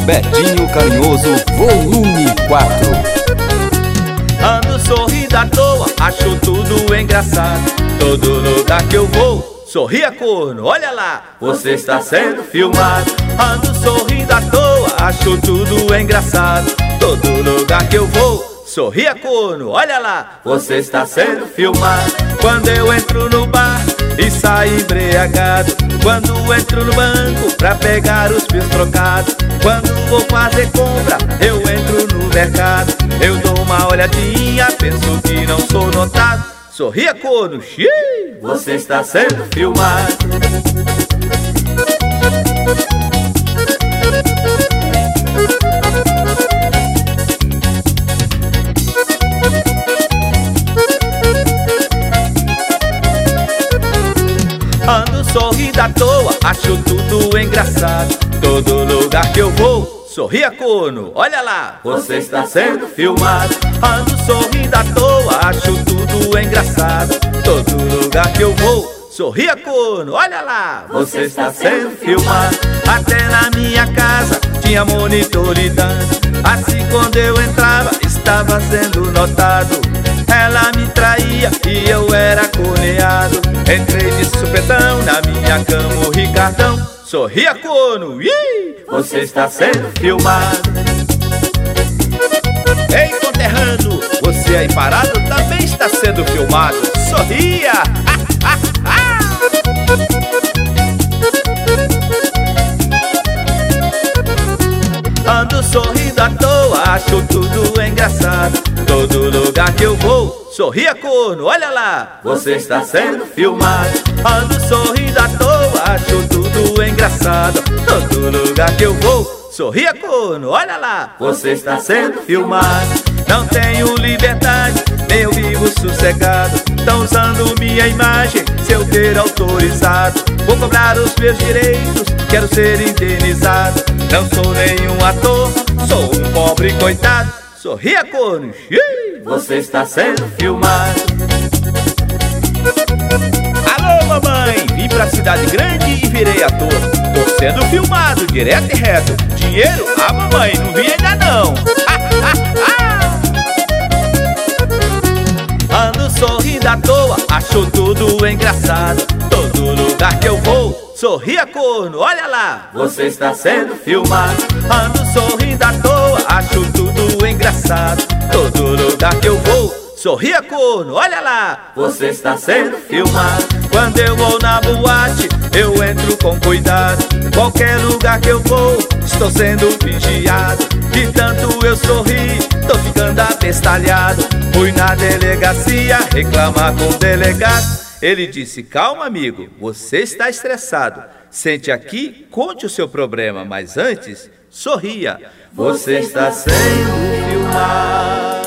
Betinho Carinhoso, volume 4. Ando sorrindo à toa, acho tudo engraçado. Todo lugar que eu vou, sorria corno, olha lá, você está sendo filmado. Ando sorrindo à toa, acho tudo engraçado. Todo lugar que eu vou, sorria corno, olha lá, você está sendo filmado. Quando eu entro no bar e saio embriagado, quando entro no banco pra pegar os fios trocados, quando vou fazer compra, eu entro no mercado, eu dou uma olhadinha, penso que não sou notado. Sorria corno, xiii, você está sendo filmado. Ando sorrindo à toa, acho tudo engraçado. Todo lugar que eu vou, sorria corno, olha lá, você está sendo filmado. Ando sorrindo à toa, acho tudo engraçado. Todo lugar que eu vou, sorria corno, olha lá, você está sendo filmado. Até na minha casa tinha monitor lidando, assim quando eu entrava estava sendo notado. Ela me traía e eu era corneado. Entrei de supetão na minha cama, o Ricardão. Sorria corno, ih, você está sendo filmado. Ei conterrâneo, você aí parado também está sendo filmado. Sorria! Ando sorrindo à toa, acho tudo engraçado. Todo lugar que eu vou, sorria corno, olha lá, você está sendo filmado. Ando sorrindo à toa, acho tudo engraçado. Todo lugar que eu vou, sorria corno, olha lá, você está sendo filmado. Não tenho liberdade, nem eu vivo sossegado. Tão usando minha imagem, sem eu ter autorizado. Vou cobrar os meus direitos, quero ser indenizado. Não sou nenhum ator, sou um pobre coitado. Sorria corno, xiii, você está sendo filmado. Alô mamãe, vim pra cidade grande e virei ator. Tô sendo filmado, direto e reto. Dinheiro? Ah mamãe, não vi ainda não. Ando sorrindo à toa, acho tudo engraçado. Todo lugar que eu vou, sorria corno, olha lá, você está sendo filmado. Ando sorrindo à toa, acho tudo engraçado. Todo lugar que eu vou, sorria corno, olha lá, você está sendo filmado. Quando eu vou na boate, eu entro com cuidado. Qualquer lugar que eu vou, estou sendo vigiado. De tanto eu sorri, tô ficando abestalhado. Fui na delegacia reclamar com o delegado. Ele disse, calma amigo, você está estressado. Sente aqui, conte o seu problema, mas antes, sorria. Você está sendo filmado.